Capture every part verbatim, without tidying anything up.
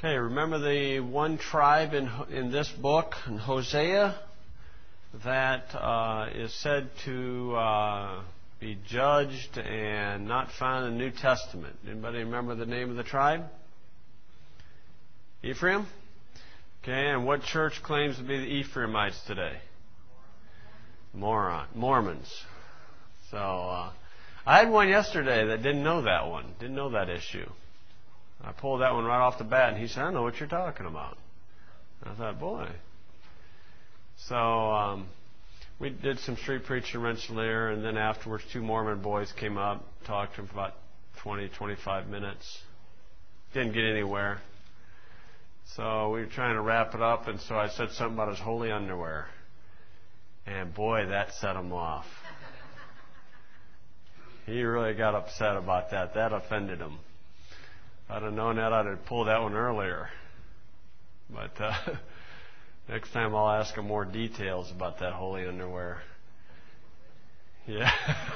Okay, remember the one tribe in in this book, in Hosea, that uh, is said to uh, be judged and not found in the New Testament. Anybody remember the name of the tribe? Ephraim? Okay, and what church claims to be the Ephraimites today? Moron, Mormons. So, uh, I had one yesterday that didn't know that one, didn't know that issue. I pulled that one right off the bat, and he said, I know what you're talking about. And I thought, boy. So, um, we did some street preaching in Rensselaer, and then afterwards two Mormon boys came up, talked to him for about twenty, twenty-five minutes. Didn't get anywhere. So we were trying to wrap it up, and so I said something about his holy underwear. And boy, that set him off. He really got upset about that. That offended him. If I'd have known that, I'd have pulled that one earlier. But uh, next time I'll ask him more details about that holy underwear. Yeah.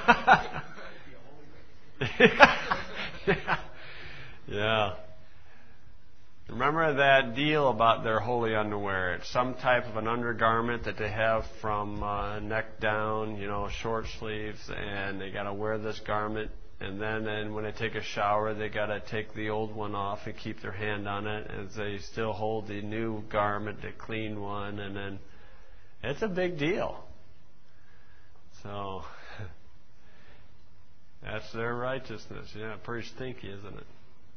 yeah. Yeah. Remember that deal about their holy underwear? It's some type of an undergarment that they have from uh, neck down, you know, short sleeves, and they got to wear this garment. And then and when they take a shower, they got to take the old one off and keep their hand on it as they still hold the new garment, the clean one. And then it's a big deal. So that's their righteousness. Yeah, pretty stinky, isn't it?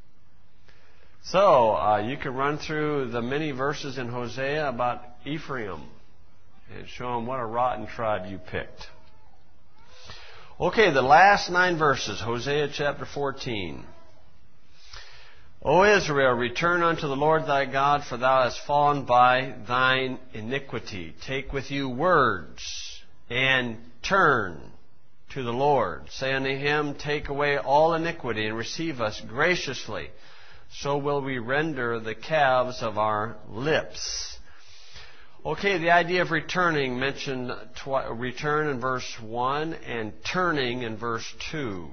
So, uh, you can run through the many verses in Hosea about Ephraim and show them what a rotten tribe you picked. Okay, the last nine verses, Hosea chapter fourteen. O Israel, return unto the Lord thy God, for thou hast fallen by thine iniquity. Take with you words, and turn to the Lord. Say unto him, take away all iniquity, and receive us graciously. So will we render the calves of our lips. Okay, the idea of returning mentioned twi- return in verse one and turning in verse two.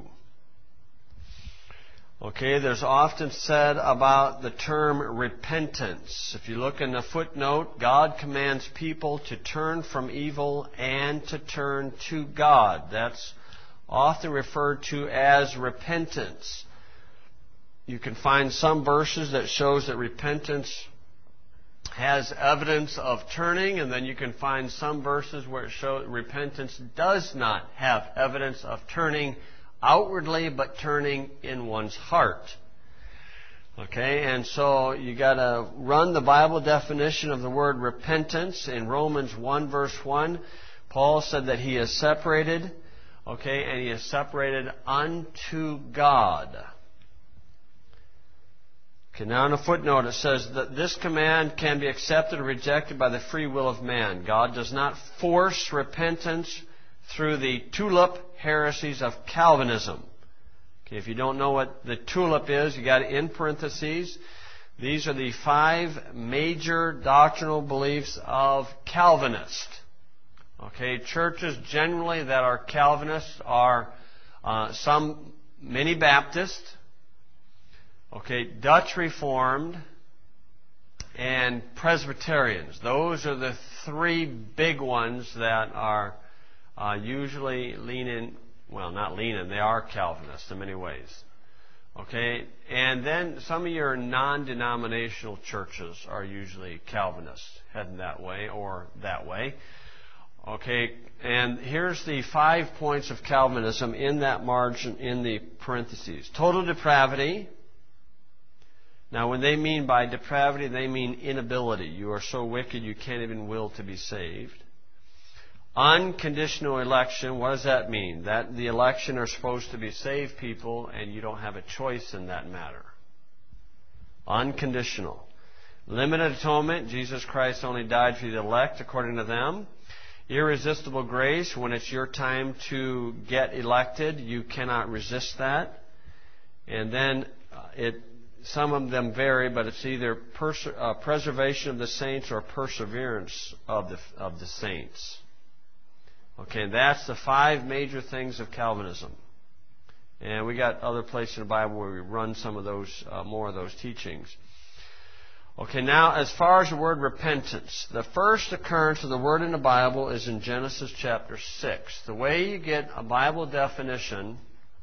Okay, there's often said about the term repentance. If you look in the footnote, God commands people to turn from evil and to turn to God. That's often referred to as repentance. You can find some verses that shows that repentance has evidence of turning, and then you can find some verses where it shows repentance does not have evidence of turning outwardly, but turning in one's heart. Okay, and so you got to run the Bible definition of the word repentance in Romans one verse one. Paul said that he is separated, okay, and he is separated unto God. Okay, now in a footnote it says that this command can be accepted or rejected by the free will of man. God does not force repentance through the tulip heresies of Calvinism. Okay, if you don't know what the tulip is, you got it in parentheses. These are the five major doctrinal beliefs of Calvinists. Okay, churches generally that are Calvinists are uh, some many Baptist. Okay, Dutch Reformed, and Presbyterians. Those are the three big ones that are uh, usually leaning, well, not leaning, they are Calvinists in many ways. Okay, and then some of your non-denominational churches are usually Calvinists, heading that way or that way. Okay, and here's the five points of Calvinism in that margin, in the parentheses. Total depravity. Now, when they mean by depravity, they mean inability. You are so wicked you can't even will to be saved. Unconditional election, what does that mean? That the election are supposed to be saved people, and you don't have a choice in that matter. Unconditional. Limited atonement, Jesus Christ only died for the elect, according to them. Irresistible grace, when it's your time to get elected, you cannot resist that. And then uh, it... Some of them vary, but it's either pers- uh, preservation of the saints or perseverance of the of the saints. Okay, and that's the five major things of Calvinism. And we got other places in the Bible where we run some of those, uh, more of those teachings. Okay, now as far as the word repentance, the first occurrence of the word in the Bible is in Genesis chapter six. The way you get a Bible definition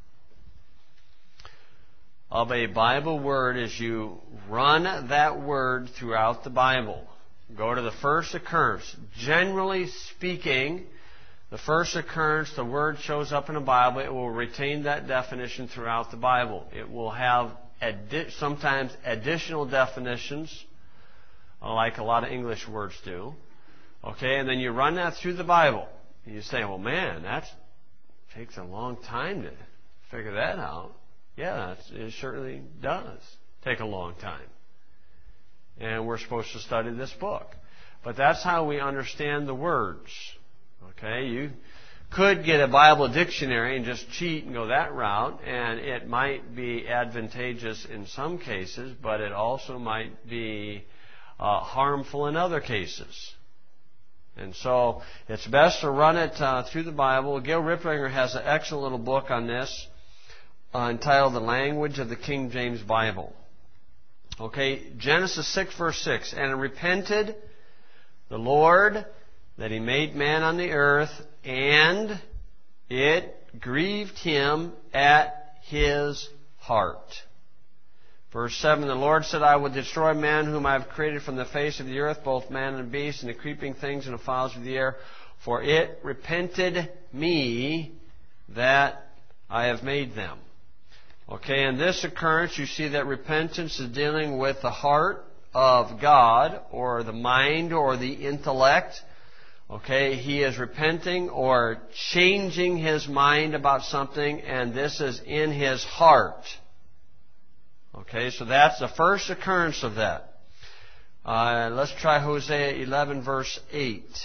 of a Bible word is you run that word throughout the Bible. Go to the first occurrence. Generally speaking, the first occurrence the word shows up in the Bible, it will retain that definition throughout the Bible. It will have Addi- sometimes additional definitions, like a lot of English words do. Okay, and then you run that through the Bible. And you say, well, man, that takes a long time to figure that out. Yeah, it certainly does take a long time. And we're supposed to study this book. But that's how we understand the words. Okay, you could get a Bible dictionary and just cheat and go that route, and it might be advantageous in some cases, but it also might be uh, harmful in other cases. And so it's best to run it uh, through the Bible. Gil Riplinger has an excellent little book on this uh, entitled The Language of the King James Bible. Okay, Genesis six verse six, and it repented the Lord that he made man on the earth, and it grieved him at his heart. Verse seven, the Lord said, I will destroy man whom I have created from the face of the earth, both man and beast, and the creeping things and the fowls of the air, for it repented me that I have made them. Okay, in this occurrence, you see that repentance is dealing with the heart of God, or the mind, or the intellect. Okay, he is repenting or changing his mind about something, and this is in his heart. Okay, so that's the first occurrence of that. Uh, let's try Hosea eleven, verse eight.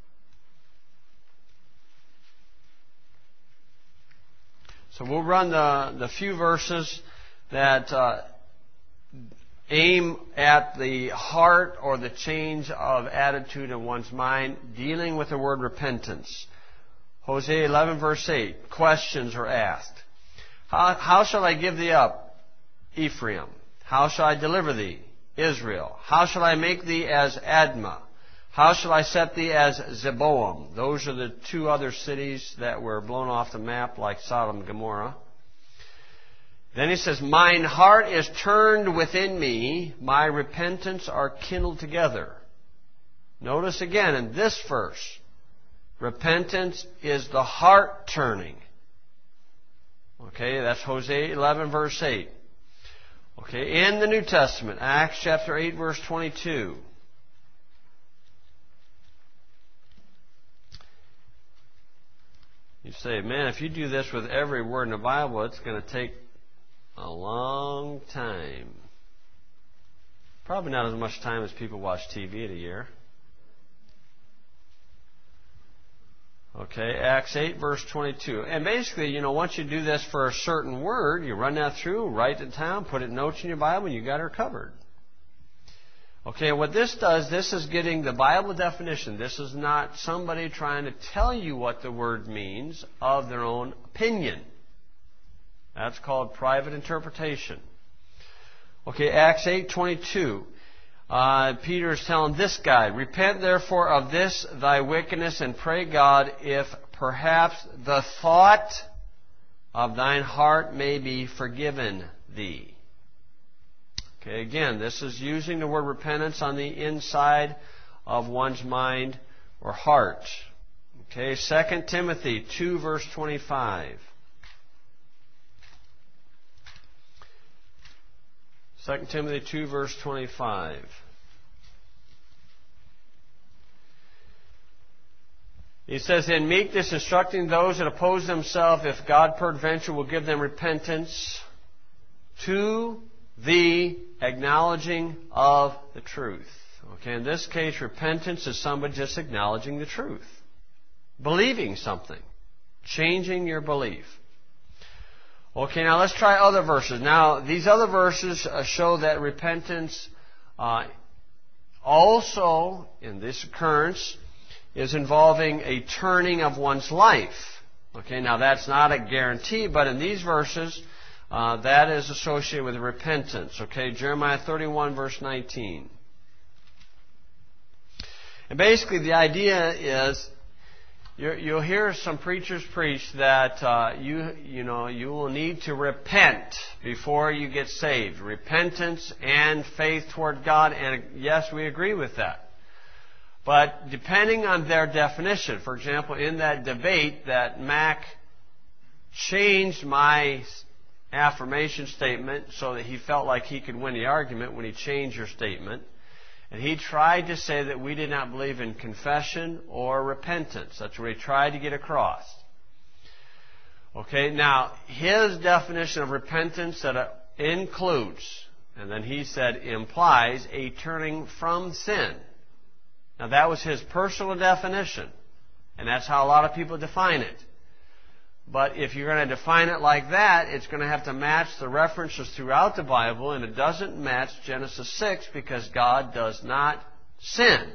So we'll run the, the few verses that uh, aim at the heart or the change of attitude in one's mind, dealing with the word repentance. Hosea eleven, verse eight. Questions are asked. How, how shall I give thee up, Ephraim? How shall I deliver thee, Israel? How shall I make thee as Admah? How shall I set thee as Zeboam? Those are the two other cities that were blown off the map like Sodom and Gomorrah. Then he says, mine heart is turned within me, my repentance are kindled together. Notice again in this verse, repentance is the heart turning. Okay, that's Hosea eleven, verse eight. Okay, in the New Testament, Acts chapter eight, verse twenty-two. You say, man, if you do this with every word in the Bible, it's going to take a long time. Probably not as much time as people watch T V in a year. Okay, Acts eight, verse twenty-two. And basically, you know, once you do this for a certain word, you run that through, write it down, put it in notes in your Bible, and you got her covered. Okay, what this does, this is getting the Bible definition. This is not somebody trying to tell you what the word means of their own opinion. That's called private interpretation. Okay, Acts eight twenty-two. Uh, Peter is telling this guy, repent therefore of this thy wickedness, and pray God, if perhaps the thought of thine heart may be forgiven thee. Okay, again, this is using the word repentance on the inside of one's mind or heart. Okay, Second Timothy two, verse twenty-five. Second Timothy two, verse twenty-five. He says, in meekness instructing those that oppose themselves, if God peradventure will give them repentance to the acknowledging of the truth. Okay, in this case, repentance is somebody just acknowledging the truth. Believing something. Changing your belief. Okay, now let's try other verses. Now, these other verses uh, show that repentance uh, also, in this occurrence, is involving a turning of one's life. Okay, now that's not a guarantee, but in these verses, uh, that is associated with repentance. Okay, Jeremiah thirty-one, verse nineteen. And basically the idea is, you're, you'll hear some preachers preach that uh, you you know you will need to repent before you get saved. Repentance and faith toward God, and yes, we agree with that. But depending on their definition, for example, in that debate that Mac changed my affirmation statement so that he felt like he could win the argument when he changed your statement. And he tried to say that we did not believe in confession or repentance. That's what he tried to get across. Okay, now, his definition of repentance that includes, and then he said implies, a turning from sin. Now, that was his personal definition. And that's how a lot of people define it. But if you're going to define it like that, it's going to have to match the references throughout the Bible, and it doesn't match Genesis six because God does not sin.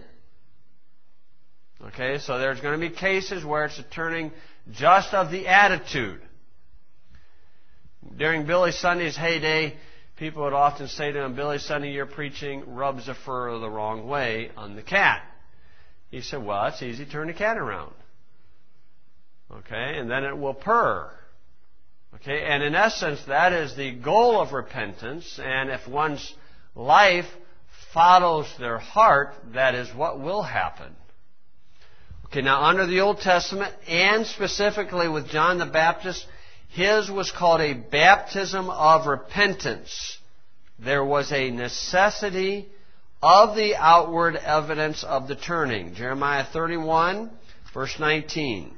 Okay, so there's going to be cases where it's a turning just of the attitude. During Billy Sunday's heyday, people would often say to him, Billy Sunday, your preaching rubs the fur the wrong way on the cat. He said, well, it's easy, turn the cat around. Okay, and then it will purr. Okay, and in essence, that is the goal of repentance, and if one's life follows their heart, that is what will happen. Okay, now under the Old Testament, and specifically with John the Baptist, his was called a baptism of repentance. There was a necessity of the outward evidence of the turning. Jeremiah thirty-one, verse nineteen.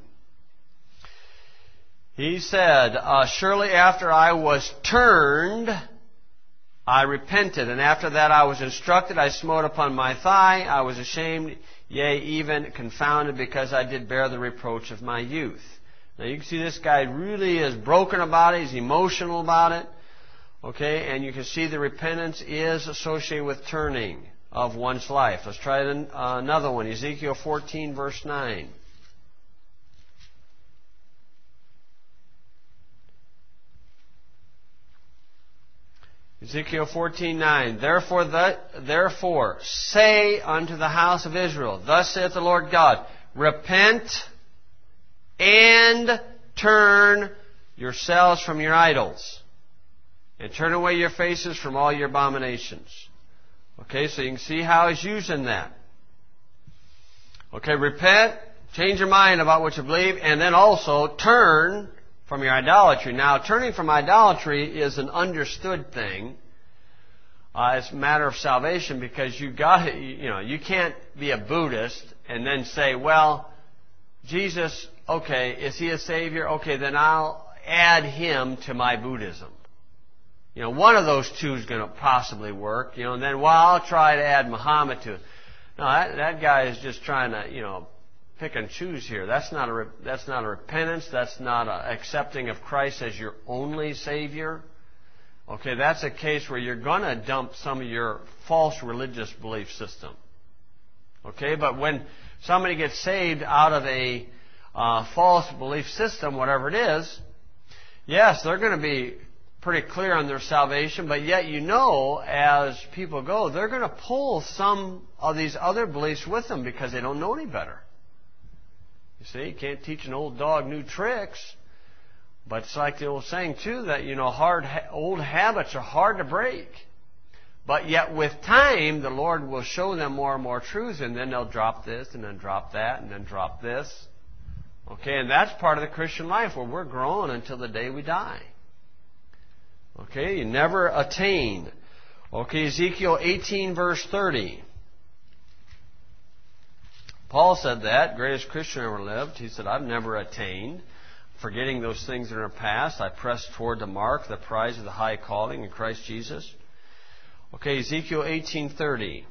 He said, uh, surely after I was turned, I repented. And after that I was instructed, I smote upon my thigh. I was ashamed, yea, even confounded, because I did bear the reproach of my youth. Now you can see this guy really is broken about it. He's emotional about it. Okay, and you can see the repentance is associated with turning of one's life. Let's try another one. Ezekiel fourteen, verse nine. Ezekiel fourteen nine. Therefore, the, therefore, say unto the house of Israel, thus saith the Lord God, repent and turn yourselves from your idols, and turn away your faces from all your abominations. Okay, so you can see how he's using that. Okay, repent, change your mind about what you believe, and then also turn from your idolatry. Now, turning from idolatry is an understood thing. Uh, it's a matter of salvation, because you got you know you can't be a Buddhist and then say, well, Jesus, okay, is he a savior? Okay, then I'll add him to my Buddhism. You know, one of those two is going to possibly work. You know, and then, well, I'll try to add Muhammad to it. No, that, that guy is just trying to, you know, pick and choose here. That's not a that's not a repentance. That's not a accepting of Christ as your only Savior. Okay, that's a case where you're going to dump some of your false religious belief system. Okay, but when somebody gets saved out of a uh, false belief system, whatever it is, yes, they're going to be pretty clear on their salvation, but yet you know, as people go, they're going to pull some of these other beliefs with them because they don't know any better. You see, you can't teach an old dog new tricks. But it's like the old saying, too, that, you know, hard old habits are hard to break. But yet with time, the Lord will show them more and more truths, and then they'll drop this, and then drop that, and then drop this. Okay, and that's part of the Christian life, where we're growing until the day we die. Okay, you never attain. Okay, Ezekiel eighteen, verse thirty. Paul said that, greatest Christian ever lived. He said, I've never attained. Forgetting those things that are past, I press toward the mark, the prize of the high calling in Christ Jesus. Okay, Ezekiel eighteen thirty.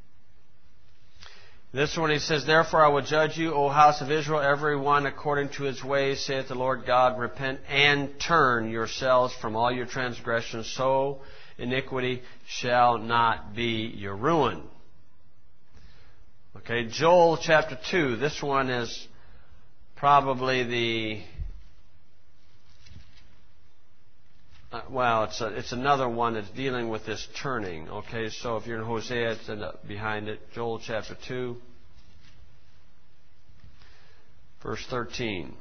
This one he says, therefore I will judge you, O house of Israel, every one according to his ways, saith the Lord God, repent and turn yourselves from all your transgressions, so iniquity shall not be your ruin. Okay, Joel chapter two. This one is probably the Uh, well, it's a, it's another one that's dealing with this turning. Okay, so if you're in Hosea, it's in the, behind it. Joel chapter two. Verse thirteen.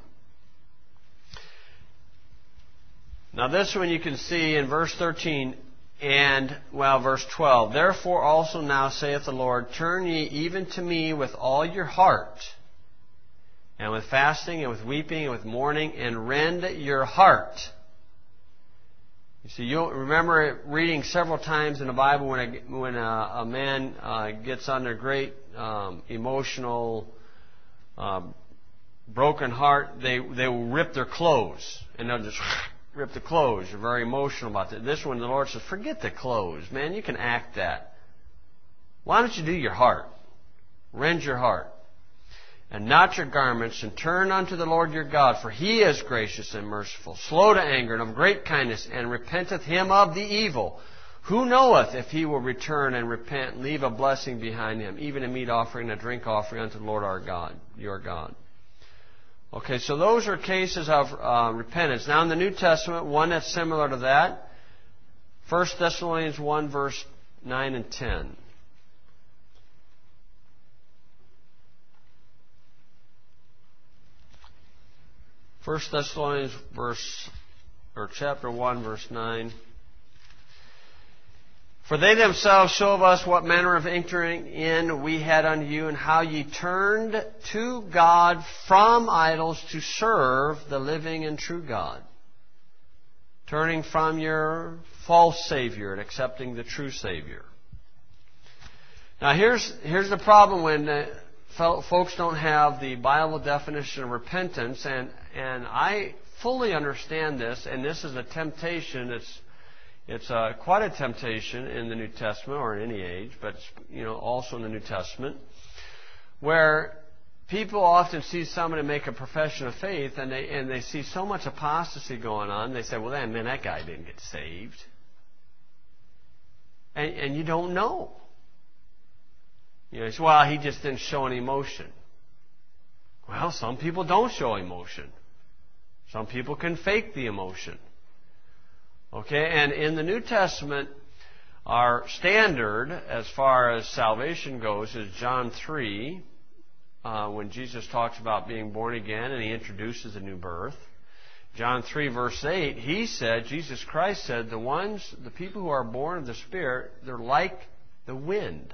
Now this one you can see in verse thirteen and, well, verse twelve. Therefore also now saith the Lord, turn ye even to me with all your heart, and with fasting, and with weeping, and with mourning, and rend your heart. You see, you'll remember reading several times in the Bible when a, when a, a man uh, gets under great um, emotional, uh, broken heart, they, they will rip their clothes, and they'll just rip the clothes. They're very emotional about that. This one, the Lord says, forget the clothes, man. You can act that. Why don't you do your heart? Rend your heart. And not your garments, and turn unto the Lord your God, for He is gracious and merciful, slow to anger, and of great kindness, and repenteth him of the evil. Who knoweth if he will return and repent, and leave a blessing behind him, even a meat offering and a drink offering unto the Lord our God, your God. Okay, so those are cases of uh, repentance. Now in the New Testament, one that's similar to that, First Thessalonians one, verse nine and ten. First Thessalonians verse or chapter one, verse nine. For they themselves show of us what manner of entering in we had unto you, and how ye turned to God from idols to serve the living and true God, turning from your false Savior and accepting the true Savior. Now here's here's the problem when uh, folks don't have the Bible definition of repentance, and and I fully understand this, and this is a temptation. It's it's uh, quite a temptation in the New Testament, or in any age, but you know also in the New Testament, where people often see somebody make a profession of faith, and they and they see so much apostasy going on. They say, "Well, then, man, that guy didn't get saved," and and you don't know. You know, you say, "Well, he just didn't show any emotion." Well, some people don't show emotion. Some people can fake the emotion. Okay, and in the New Testament, our standard as far as salvation goes is John three, uh, when Jesus talks about being born again and He introduces a new birth. John three, verse eight, He said, Jesus Christ said, the ones, the people who are born of the Spirit, they're like the wind.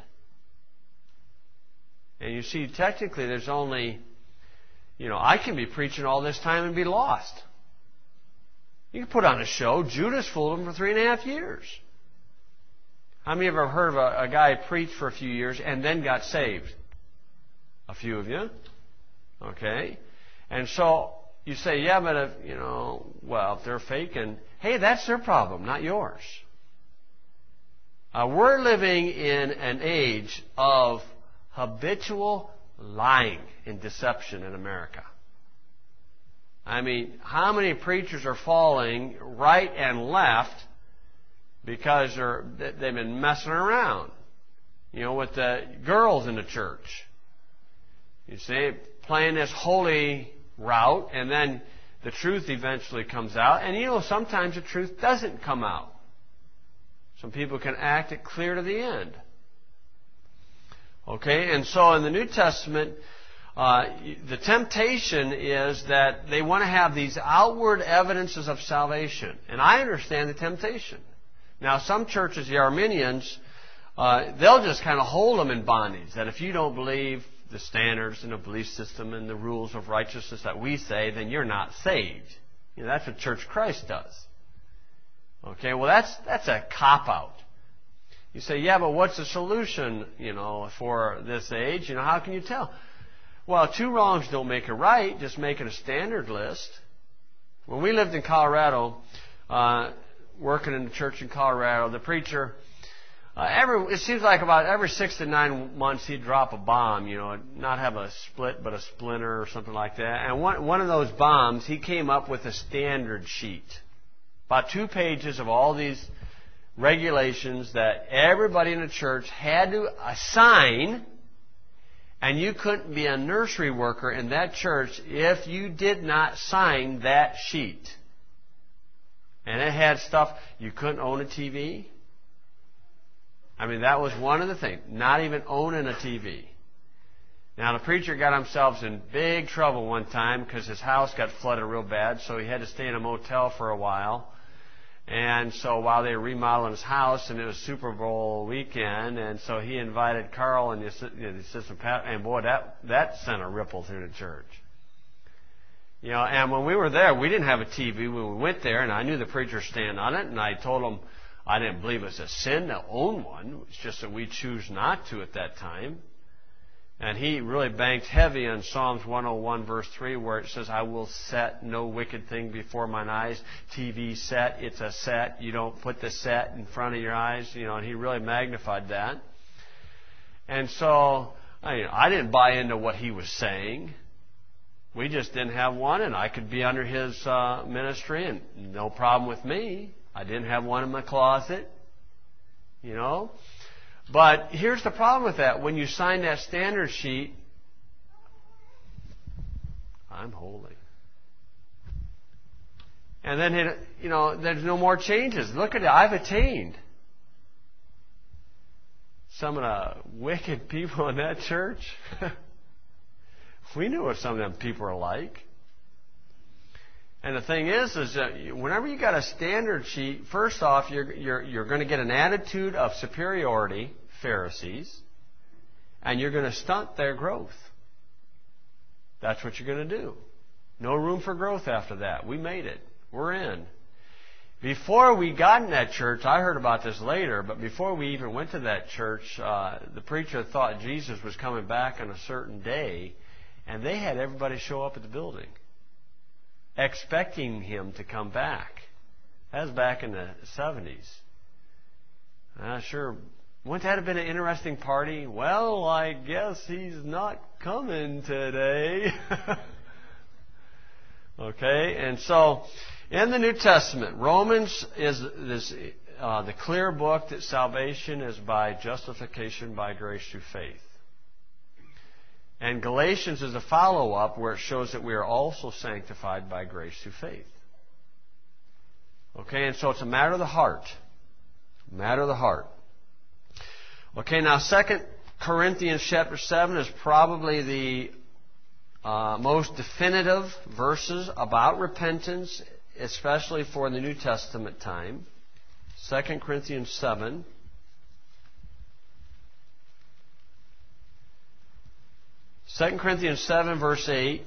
And you see, technically, there's only, you know, I can be preaching all this time and be lost. You can put on a show. Judas fooled him for three and a half years. How many of you have heard of a, a guy preach for a few years and then got saved? A few of you. Okay. And so you say, yeah, but if, you know, well, if they're faking, hey, that's their problem, not yours. Uh, we're living in an age of habitual lying and deception in America. I mean, how many preachers are falling right and left because they're, they've been messing around, you know, with the girls in the church. You see, playing this holy route, and then the truth eventually comes out. And, you know, sometimes the truth doesn't come out. Some people can act it clear to the end. Okay, and so in the New Testament, uh, the temptation is that they want to have these outward evidences of salvation. And I understand the temptation. Now, some churches, the Arminians, uh, they'll just kind of hold them in bondage. That if you don't believe the standards and the belief system and the rules of righteousness that we say, then you're not saved. You know, that's what Church Christ does. Okay, well, that's that's a cop-out. You say, yeah, but what's the solution, you know, for this age? You know, how can you tell? Well, two wrongs don't make a right. Just make it a standard list. When we lived in Colorado, uh, working in the church in Colorado, the preacher, uh, every it seems like about every six to nine months he'd drop a bomb, you know, not have a split but a splinter or something like that. And one, one of those bombs, he came up with a standard sheet. About two pages of all these regulations that everybody in the church had to sign, and you couldn't be a nursery worker in that church if you did not sign that sheet. And it had stuff, you couldn't own a T V. I mean, that was one of the things, not even owning a T V. Now, the preacher got himself in big trouble one time because his house got flooded real bad, so he had to stay in a motel for a while. And so while they were remodeling his house, and it was Super Bowl weekend, and so he invited Carl and the assistant pastor, and boy, that, that sent a ripple through the church. You know, and when we were there, we didn't have a T V when we went there, and I knew the preacher stand on it, and I told him I didn't believe it was a sin to own one. It's just that we choose not to at that time. And he really banked heavy on Psalms one oh one, verse three, where it says, I will set no wicked thing before mine eyes. T V set, it's a set. You don't put the set in front of your eyes. You know, and he really magnified that. And so, I, I didn't buy into what he was saying. We just didn't have one, and I could be under his uh, ministry, and no problem with me. I didn't have one in my closet, you know. But here's the problem with that. When you sign that standard sheet, I'm holy. And then, it, you know, there's no more changes. Look at it. I've attained. Some of the wicked people in that church, we knew what some of them people are like. And the thing is, is that whenever you got a standard sheet, first off, you're, you're, you're going to get an attitude of superiority, Pharisees, and you're going to stunt their growth. That's what you're going to do. No room for growth after that. We made it. We're in. Before we got in that church, I heard about this later, but before we even went to that church, uh, the preacher thought Jesus was coming back on a certain day, and they had everybody show up at the building, expecting him to come back. That was back in the seventies. Uh, sure, wouldn't that have been an interesting party? Well, I guess he's not coming today. Okay, and so in the New Testament, Romans is this, uh, the clear book that salvation is by justification by grace through faith. And Galatians is a follow-up where it shows that we are also sanctified by grace through faith. Okay, and so it's a matter of the heart. A matter of the heart. Okay, now Second Corinthians chapter seven is probably the uh, most definitive verses about repentance, especially for the New Testament time. Second Corinthians seven. Second Corinthians seven, verse eight.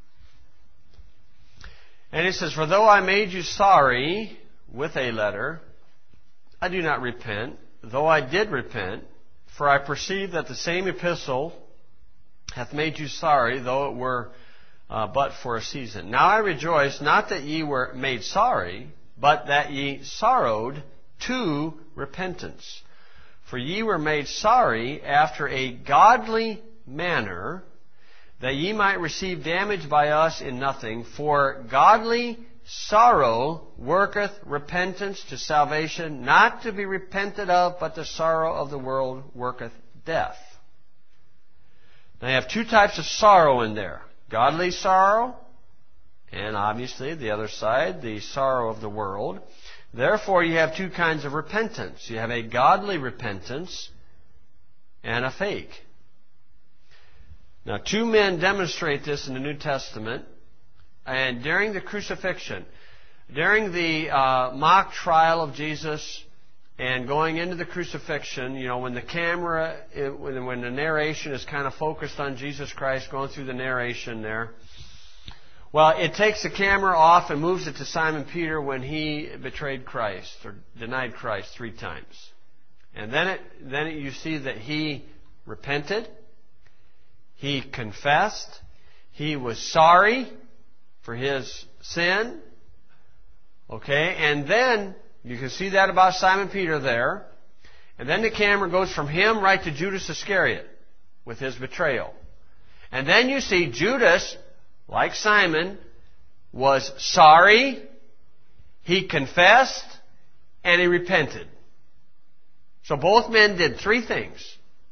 And it says, For though I made you sorry with a letter, I do not repent, though I did repent, for I perceive that the same epistle hath made you sorry, though it were uh, but for a season. Now I rejoice, not that ye were made sorry, but that ye sorrowed to repentance. For ye were made sorry after a godly manner, that ye might receive damage by us in nothing. For godly sorrow worketh repentance to salvation, not to be repented of, but the sorrow of the world worketh death. Now you have two types of sorrow in there. Godly sorrow, and obviously the other side, the sorrow of the world. Therefore you have two kinds of repentance. You have a godly repentance and a fake. Now, two men demonstrate this in the New Testament. And during the crucifixion, during the uh, mock trial of Jesus and going into the crucifixion, you know, when the camera, it, when, when the narration is kind of focused on Jesus Christ, going through the narration there, well, it takes the camera off and moves it to Simon Peter when he betrayed Christ or denied Christ three times. And then, it, then it, you see that he repented. He confessed. He was sorry for his sin. Okay, and then you can see that about Simon Peter there. And then the camera goes from him right to Judas Iscariot with his betrayal. And then you see Judas, like Simon, was sorry, he confessed, and he repented. So both men did three things.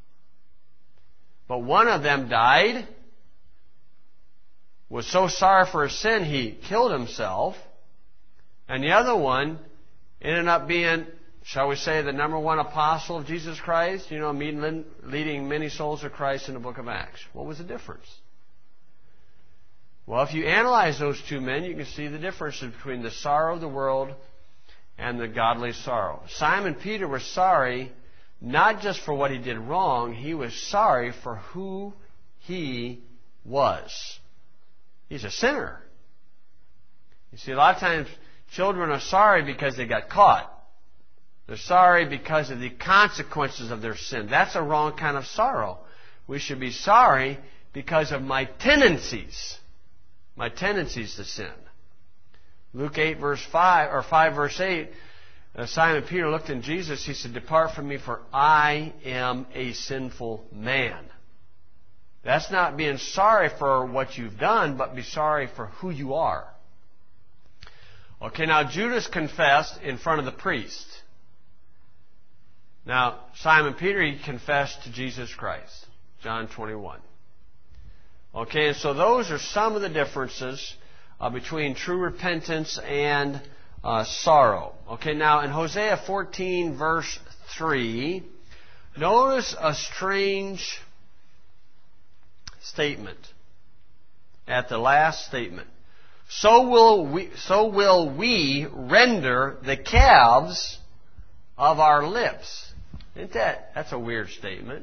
But one of them died, was so sorry for his sin he killed himself, and the other one ended up being shall we say, the number one apostle of Jesus Christ, you know, leading many souls to Christ in the book of Acts. What was the difference? Well, if you analyze those two men, you can see the differences between the sorrow of the world and the godly sorrow. Simon Peter was sorry not just for what he did wrong, he was sorry for who he was. He's a sinner. You see, a lot of times children are sorry because they got caught. They're sorry because of the consequences of their sin. That's a wrong kind of sorrow. We should be sorry because of my tendencies. My tendencies to sin. Luke eight verse five, or five verse eight, uh, Simon Peter looked in Jesus. He said, "Depart from me, for I am a sinful man." That's not being sorry for what you've done, but be sorry for who you are. Okay, now Judas confessed in front of the priest. Now, Simon Peter, he confessed to Jesus Christ. John twenty-one. Okay, and so those are some of the differences uh, between true repentance and uh, sorrow. Okay, now in Hosea fourteen, verse three, notice a strange statement at the last statement. So will we, so will we render the calves of our lips. Isn't that, that's a weird statement.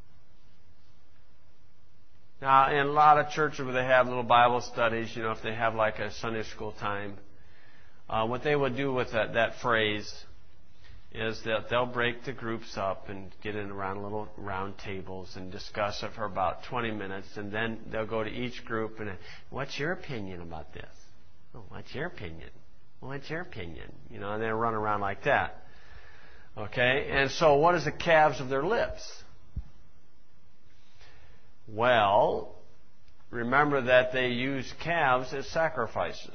Now, in a lot of churches where they have little Bible studies, you know, if they have like a Sunday school time, uh, what they would do with that, that phrase is that they'll break the groups up and get in around little round tables and discuss it for about twenty minutes, and then they'll go to each group and, what's your opinion about this? Oh, what's your opinion? Well, what's your opinion? You know, and they run around like that. Okay, and so what is the calves of their lips? Well, remember that they use calves as sacrifices.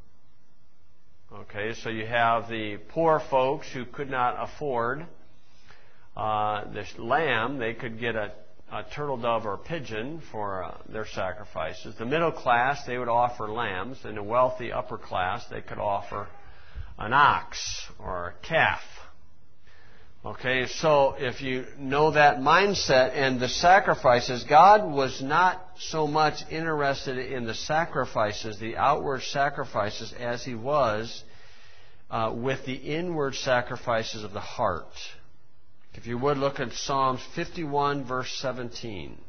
Okay, so you have the poor folks who could not afford uh, this lamb. They could get a, a turtle dove or a pigeon for uh, their sacrifices. The middle class, they would offer lambs. And the wealthy upper class, they could offer an ox or a calf. Okay, so if you know that mindset and the sacrifices, God was not so much interested in the sacrifices, the outward sacrifices, as He was uh, with the inward sacrifices of the heart. If you would, look at Psalms fifty-one, verse seventeen.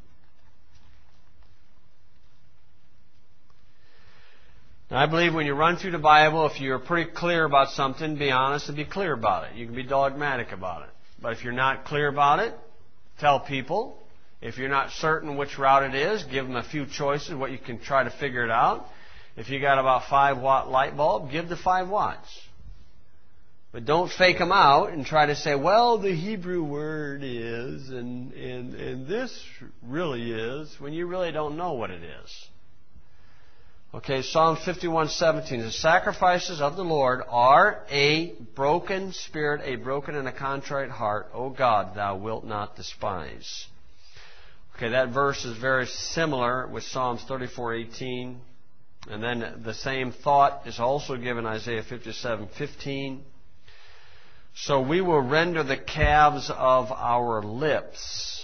Now, I believe when you run through the Bible, if you're pretty clear about something, be honest and be clear about it. You can be dogmatic about it. But if you're not clear about it, tell people. If you're not certain which route it is, give them a few choices, what you can try to figure it out. If you got about five watt light bulb, give the five watts. But don't fake them out and try to say, well, the Hebrew word is, and, and, and this really is, when you really don't know what it is. Okay, Psalm fifty-one seventeen. The sacrifices of the Lord are a broken spirit, a broken and a contrite heart. O God, thou wilt not despise. Okay, that verse is very similar with Psalms thirty-four eighteen. And then the same thought is also given in Isaiah fifty-seven fifteen. So we will render the calves of our lips.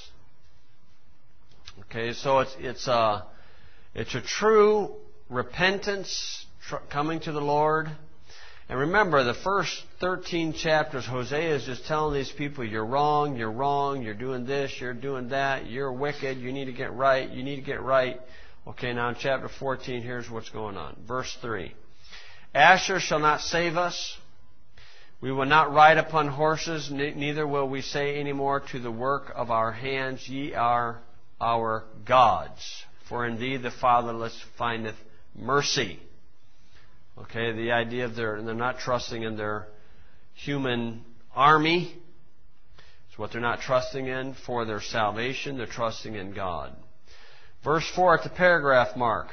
Okay, so it's it's a it's a true repentance, tr- coming to the Lord. And remember, the first thirteen chapters, Hosea is just telling these people, you're wrong, you're wrong, you're doing this, you're doing that, you're wicked, you need to get right, you need to get right. Okay, now in chapter fourteen, here's what's going on. Verse three. Asher shall not save us. We will not ride upon horses, neither will we say any more to the work of our hands, ye are our gods. For in thee the fatherless findeth mercy. Okay, the idea of their, they're not trusting in their human army. It's what they're not trusting in for their salvation. They're trusting in God. Verse four at the paragraph mark.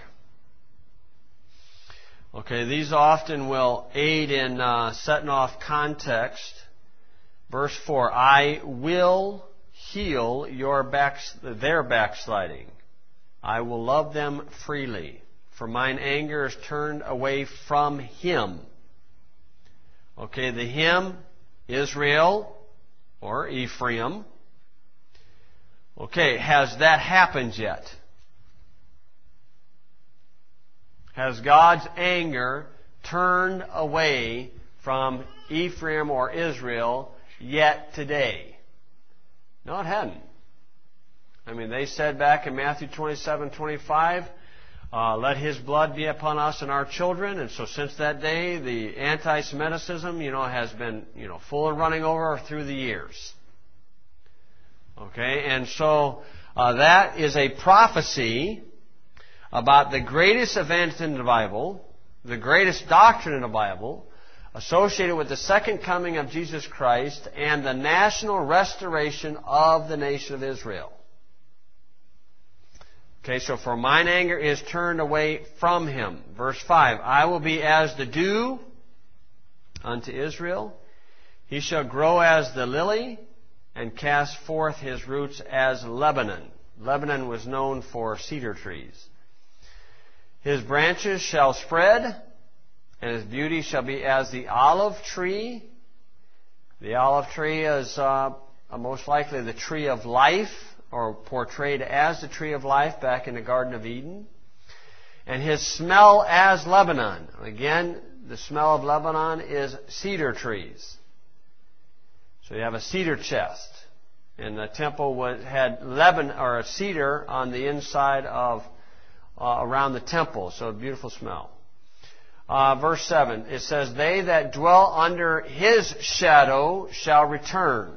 Okay, these often will aid in uh, setting off context. Verse four, I will heal your backs, their backsliding. I will love them freely, for mine anger is turned away from him. Okay, the him Israel or Ephraim. Okay, has that happened yet? Has God's anger turned away from Ephraim or Israel yet today? No, it hadn't. I mean, they said back in Matthew twenty-seven twenty-five, uh, let His blood be upon us and our children. And so since that day, the anti-Semitism, you know, has been, you know, full and running over through the years. Okay, and so uh, that is a prophecy about the greatest event in the Bible, the greatest doctrine in the Bible, associated with the second coming of Jesus Christ and the national restoration of the nation of Israel. Okay, so for mine anger is turned away from him. Verse five, I will be as the dew unto Israel. He shall grow as the lily and cast forth his roots as Lebanon. Lebanon was known for cedar trees. His branches shall spread, and his beauty shall be as the olive tree. The olive tree is uh, most likely the tree of life, or portrayed as the tree of life back in the Garden of Eden. And his smell as Lebanon. Again, the smell of Lebanon is cedar trees. So you have a cedar chest. And the temple was, had Lebanon, or a cedar on the inside of, uh, around the temple. So a beautiful smell. Uh, verse seven, it says, they that dwell under his shadow shall return.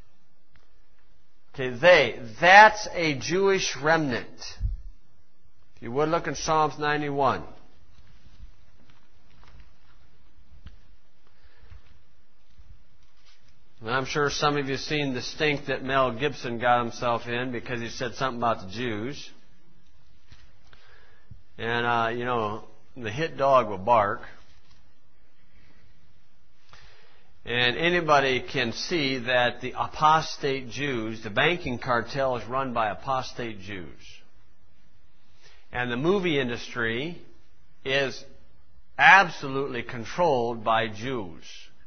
Okay, they, that's a Jewish remnant. If you would look in Psalms ninety-one. And I'm sure some of you have seen the stink that Mel Gibson got himself in because he said something about the Jews. And, uh, you know, the hit dog will bark. And anybody can see that the apostate Jews, the banking cartel is run by apostate Jews. And the movie industry is absolutely controlled by Jews.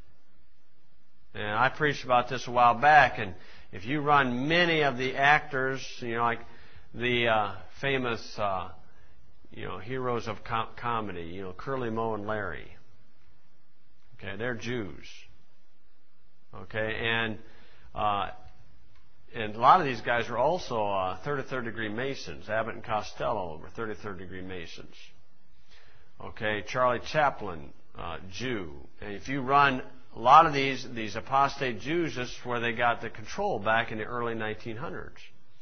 And I preached about this a while back, and if you run many of the actors, you know, like the uh, famous, uh, you know, heroes of com- comedy, you know, Curly, Moe, and Larry. Okay, they're Jews. Okay, and uh, and a lot of these guys are also uh, thirty-third degree Masons. Abbott and Costello were thirty-third degree Masons. Okay, Charlie Chaplin, uh, Jew. And if you run a lot of these these apostate Jews, this is where they got the control back in the early nineteen hundreds.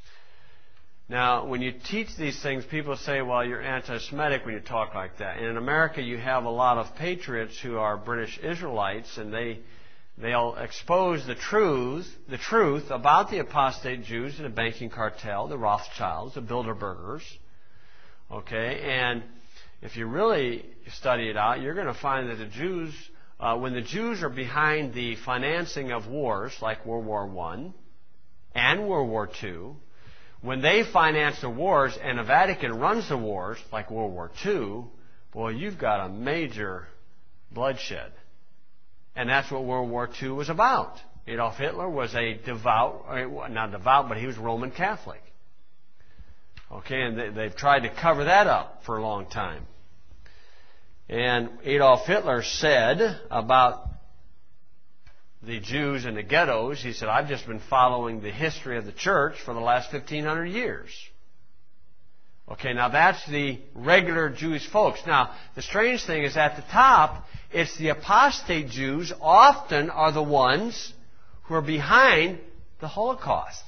Now, when you teach these things, people say, well, you're anti-Semitic when you talk like that. And in America, you have a lot of patriots who are British Israelites, and they They'll expose the truth, the truth about the apostate Jews and the banking cartel, the Rothschilds, the Bilderbergers. Okay, and if you really study it out, you're going to find that the Jews, uh, when the Jews are behind the financing of wars like World War One and World War Two, when they finance the wars and the Vatican runs the wars like World War Two, boy, you've got a major bloodshed. And that's what World War Two was about. Adolf Hitler was a devout, not devout, but he was Roman Catholic. Okay, and they, they've tried to cover that up for a long time. And Adolf Hitler said about the Jews in the ghettos, he said, I've just been following the history of the church for the last fifteen hundred years. Okay, now that's the regular Jewish folks. Now, the strange thing is at the top, it's the apostate Jews often are the ones who are behind the Holocaust.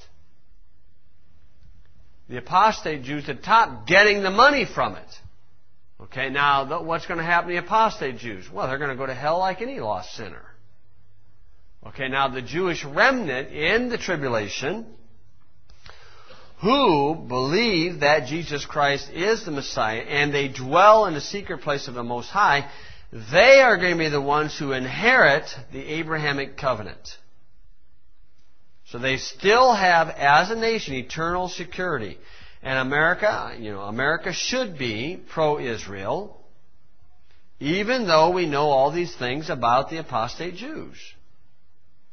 The apostate Jews at the top getting the money from it. Okay, now what's going to happen to the apostate Jews? Well, they're going to go to hell like any lost sinner. Okay, now the Jewish remnant in the tribulation who believe that Jesus Christ is the Messiah and they dwell in the secret place of the Most High, they are going to be the ones who inherit the Abrahamic covenant. So they still have, as a nation, eternal security. And America, you know, America should be pro-Israel, even though we know all these things about the apostate Jews.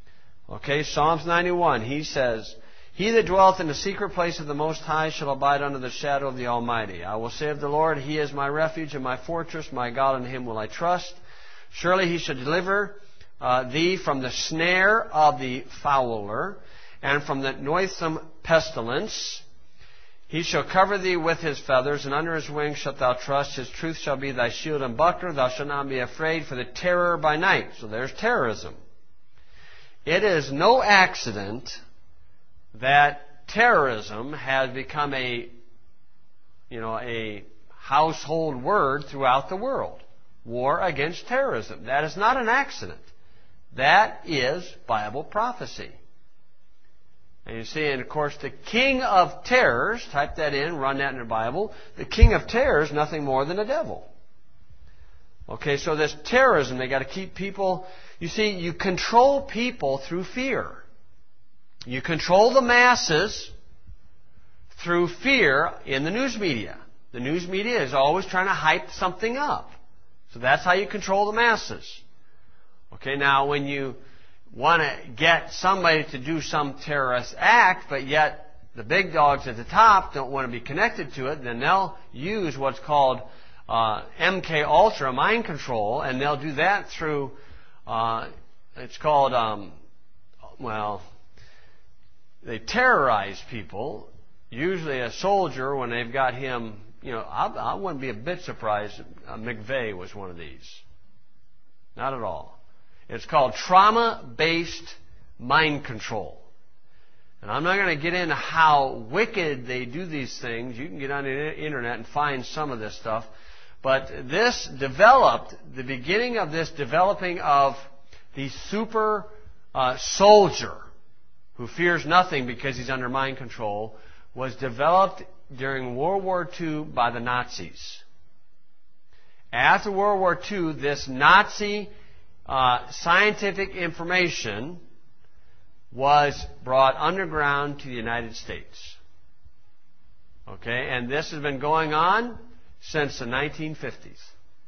Okay, Psalms ninety-one, he says, He that dwelleth in the secret place of the Most High shall abide under the shadow of the Almighty. I will say of the Lord, He is my refuge and my fortress, my God, in Him will I trust. Surely He shall deliver uh, thee from the snare of the fowler, and from the noisome pestilence. He shall cover thee with His feathers, and under His wings shalt thou trust. His truth shall be thy shield and buckler. Thou shalt not be afraid for the terror by night. So there's terrorism. It is no accident that terrorism has become a, you know, a household word throughout the world. War against terrorism. That is not an accident. That is Bible prophecy. And you see, and of course, the king of terrors, type that in, run that in the Bible, the king of terrors, nothing more than a devil. Okay, so this terrorism, they got to keep people, you see, you control people through fear. You control the masses through fear in the news media. The news media is always trying to hype something up. So that's how you control the masses. Okay, now when you want to get somebody to do some terrorist act, but yet the big dogs at the top don't want to be connected to it, then they'll use what's called uh, M K Ultra, mind control, and they'll do that through, uh, it's called, um, well, they terrorize people. Usually a soldier, when they've got him, you know, I, I wouldn't be a bit surprised uh, McVeigh was one of these. Not at all. It's called trauma-based mind control. And I'm not going to get into how wicked they do these things. You can get on the internet and find some of this stuff. But this developed, the beginning of this developing of the super uh, soldier who fears nothing because he's under mind control, was developed during World War Two by the Nazis. After World War Two, this Nazi uh, scientific information was brought underground to the United States. Okay, and this has been going on since the nineteen fifties.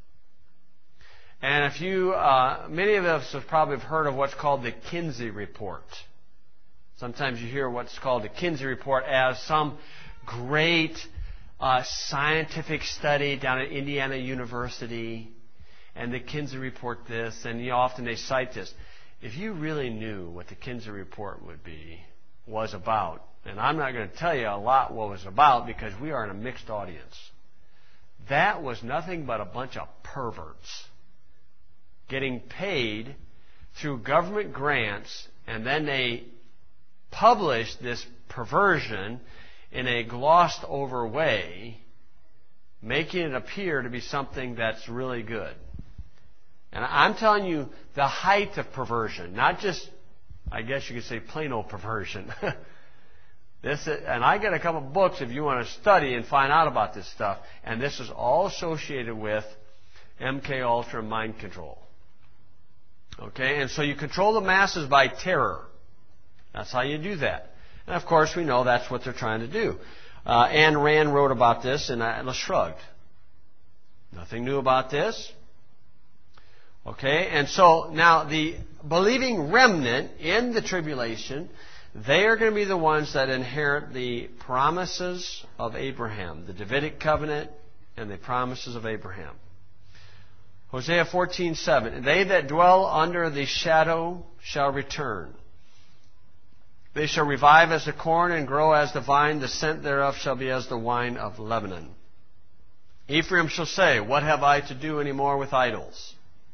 And if you, uh, many of us have probably heard of what's called the Kinsey Report. Sometimes you hear what's called the Kinsey Report as some great uh, scientific study down at Indiana University, and the Kinsey Report this, and you know, often they cite this. If you really knew what the Kinsey Report would be, was about, and I'm not going to tell you a lot what it was about because we are in a mixed audience. That was nothing but a bunch of perverts getting paid through government grants, and then they published this perversion in a glossed over way, making it appear to be something that's really good. And I'm telling you the height of perversion, not just, I guess you could say, plain old perversion. This is, and I got a couple books if you want to study and find out about this stuff. And this is all associated with M K Ultra mind control. Okay, and so you control the masses by terror. That's how you do that. And of course, we know that's what they're trying to do. Uh, Ayn Rand wrote about this in Atlas Shrugged. Nothing new about this. Okay, and so now the believing remnant in the tribulation, they are going to be the ones that inherit the promises of Abraham, the Davidic covenant and the promises of Abraham. Hosea fourteen seven, they that dwell under the shadow shall return. They shall revive as the corn and grow as the vine. The scent thereof shall be as the wine of Lebanon. Ephraim shall say, what have I to do any more with idols?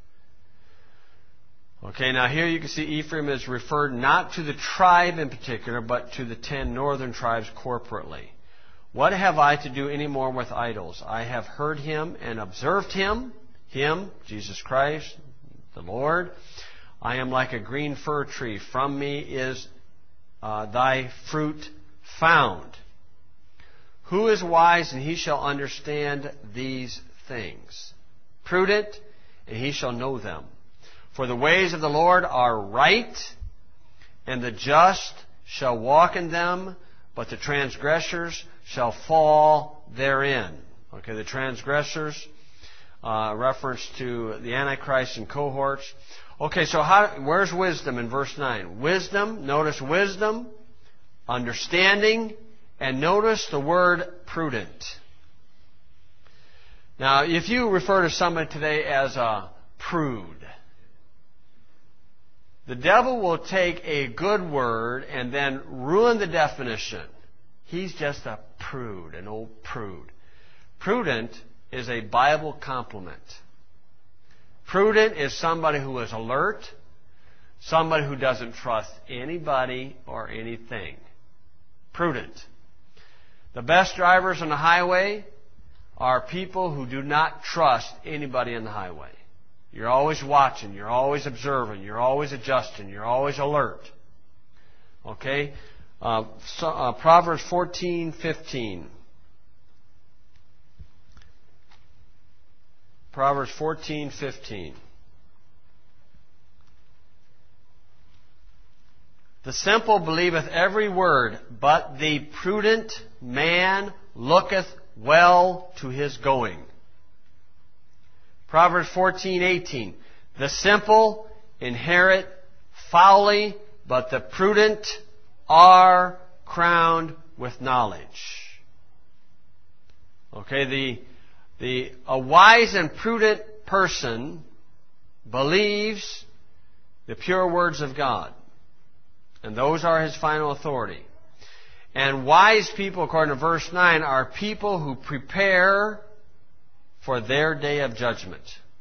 Okay, now here you can see Ephraim is referred not to the tribe in particular, but to the ten northern tribes corporately. What have I to do any more with idols? I have heard him and observed him, him, Jesus Christ, the Lord. I am like a green fir tree. From me is uh, thy fruit found. Who is wise, and he shall understand these things? Prudent, and he shall know them. For the ways of the Lord are right, and the just shall walk in them, but the transgressors shall fall therein. Okay, the transgressors, uh, reference to the Antichrist and cohorts. Okay, so how, where's wisdom in verse nine? Wisdom, notice wisdom, understanding, and notice the word prudent. Now, if you refer to somebody today as a prude, the devil will take a good word and then ruin the definition. He's just a prude, an old prude. Prudent is a Bible compliment. Prudent is somebody who is alert, somebody who doesn't trust anybody or anything. Prudent. The best drivers on the highway are people who do not trust anybody on the highway. You're always watching, you're always observing, you're always adjusting, you're always alert. Okay? Uh, so, uh, Proverbs fourteen fifteen. Proverbs fourteen fifteen. The simple believeth every word, but the prudent man looketh well to his going. Proverbs fourteen eighteen. The simple inherit folly, but the prudent are crowned with knowledge. Okay, the, the, a wise and prudent person believes the pure words of God. And those are his final authority. And wise people, according to verse nine, are people who prepare for their day of judgment.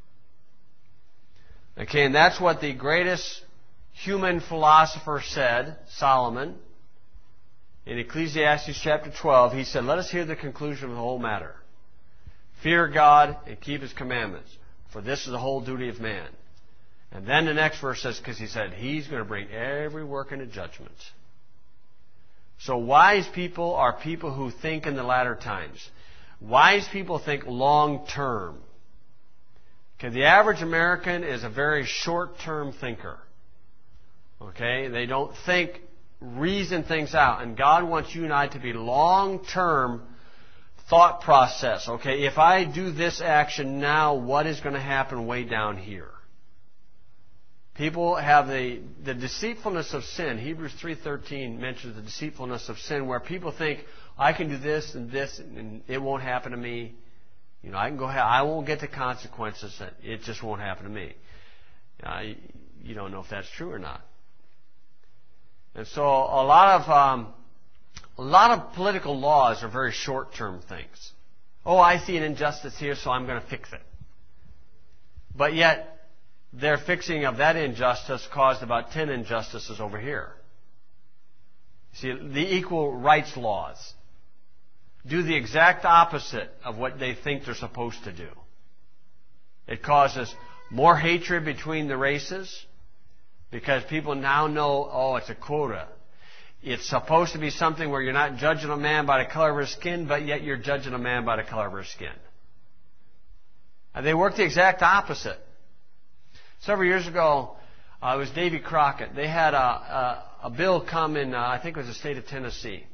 Okay, and that's what the greatest human philosopher said, Solomon, in Ecclesiastes chapter twelve. He said, let us hear the conclusion of the whole matter. Fear God and keep His commandments, for this is the whole duty of man. And then the next verse says, because he said, He's going to bring every work into judgment. So wise people are people who think in the latter times. Wise people think long term. Okay, the average American is a very short-term thinker. Okay, they don't think, reason things out. And God wants you and I to be long-term thought process. Okay, if I do this action now, what is going to happen way down here? People have the, the deceitfulness of sin. Hebrews three thirteen mentions the deceitfulness of sin, where people think, I can do this and this and it won't happen to me. You know, I can go. I won't get the consequences. It just won't happen to me. Uh, you don't know if that's true or not. And so, a lot of um, a lot of political laws are very short-term things. Oh, I see an injustice here, so I'm going to fix it. But yet, their fixing of that injustice caused about ten injustices over here. See, the equal rights laws do the exact opposite of what they think they're supposed to do. It causes more hatred between the races because people now know, oh, it's a quota. It's supposed to be something where you're not judging a man by the color of his skin, but yet you're judging a man by the color of his skin. And they work the exact opposite. Several years ago, uh, it was Davy Crockett. They had a, a, a bill come in, uh, I think it was the state of Tennessee.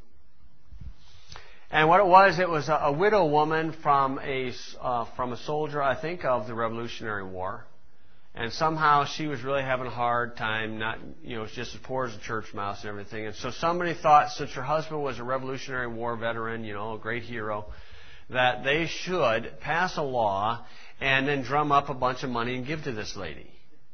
And what it was, it was a, a widow woman from a, uh, from a soldier, I think, of the Revolutionary War. And somehow she was really having a hard time, not, you know, just as poor as a church mouse and everything. And so somebody thought, since her husband was a Revolutionary War veteran, you know, a great hero, that they should pass a law and then drum up a bunch of money and give to this lady.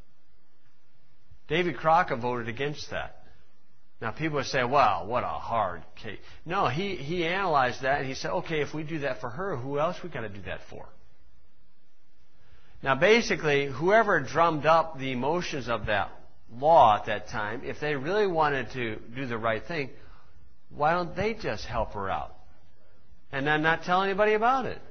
Davy Crockett voted against that. Now, people would say, wow, what a hard case. No, he, he analyzed that and he said, okay, if we do that for her, who else we got to do that for? Now, basically, whoever drummed up the emotions of that law at that time, if they really wanted to do the right thing, why don't they just help her out? And then not tell anybody about it.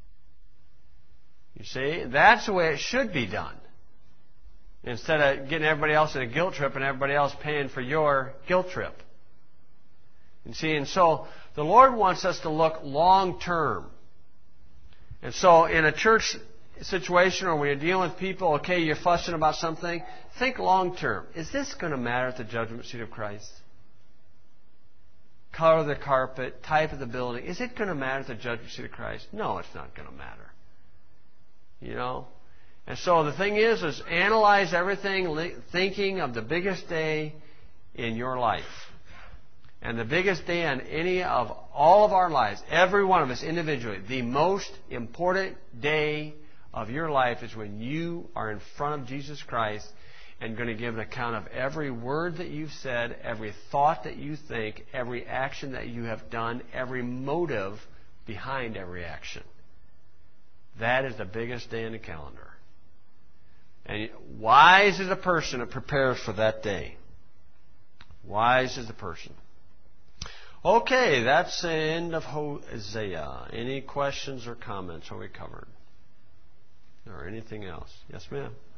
You see, that's the way it should be done. Instead of getting everybody else in a guilt trip and everybody else paying for your guilt trip. You see, and so the Lord wants us to look long term. And so in a church situation or when you're dealing with people, okay, you're fussing about something, think long term. Is this going to matter at the judgment seat of Christ? Color of the carpet, type of the building. Is it going to matter at the judgment seat of Christ? No, it's not going to matter. You know? And so the thing is, is analyze everything thinking of the biggest day in your life. And the biggest day in any of all of our lives, every one of us individually, the most important day of your life is when you are in front of Jesus Christ and going to give an account of every word that you've said, every thought that you think, every action that you have done, every motive behind every action. That is the biggest day in the calendar. And wise is a person that prepares for that day. Wise is the person. Okay, that's the end of Hosea. Any questions or comments? Are we covered? Or anything else? Yes, ma'am.